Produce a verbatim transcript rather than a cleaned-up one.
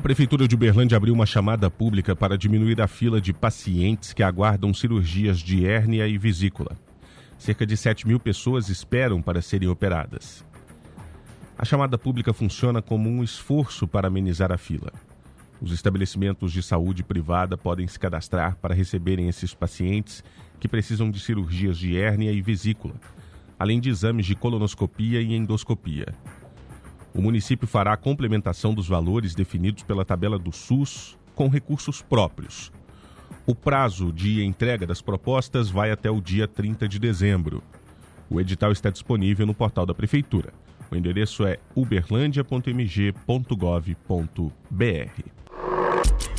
Prefeitura de Uberlândia abriu uma chamada pública para diminuir a fila de pacientes que aguardam cirurgias de hérnia e vesícula. Cerca de sete mil pessoas esperam para serem operadas. A chamada pública funciona como um esforço para amenizar a fila. Os estabelecimentos de saúde privada podem se cadastrar para receberem esses pacientes que precisam de cirurgias de hérnia e vesícula, além de exames de colonoscopia e endoscopia. O município fará a complementação dos valores definidos pela tabela do SUS com recursos próprios. O prazo de entrega das propostas vai até o dia trinta de dezembro. O edital está disponível no portal da Prefeitura. O endereço é uberlandia ponto m g ponto gov ponto b r.